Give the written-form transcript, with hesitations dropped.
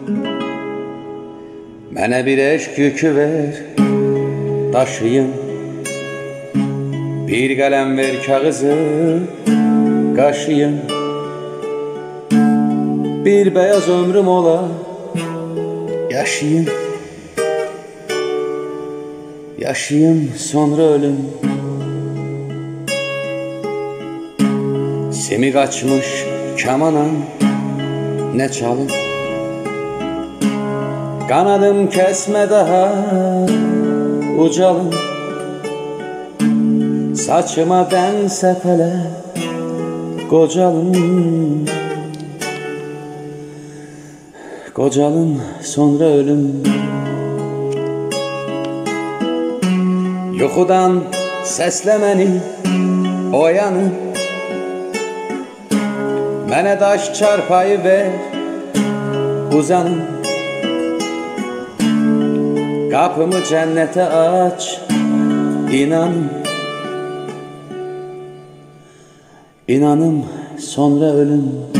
Mənə bir eşq yükü ver, daşıyım. Bir qələm ver, kağızı qaşıyım. Bir beyaz ömrüm ola, yaşayım. Yaşayım, sonra ölüm. Semi kaçmış kamana ne çalım. Kanadım kesme daha ucalım. Saçıma ben sepele kocalım. Kocalım, sonra ölüm. Yuxudan səslə məni oyanım. Mənə daş çarpayı ver, uzanım. Qapımı cənnətə aç, inanım. İnanım, sonra ölüm.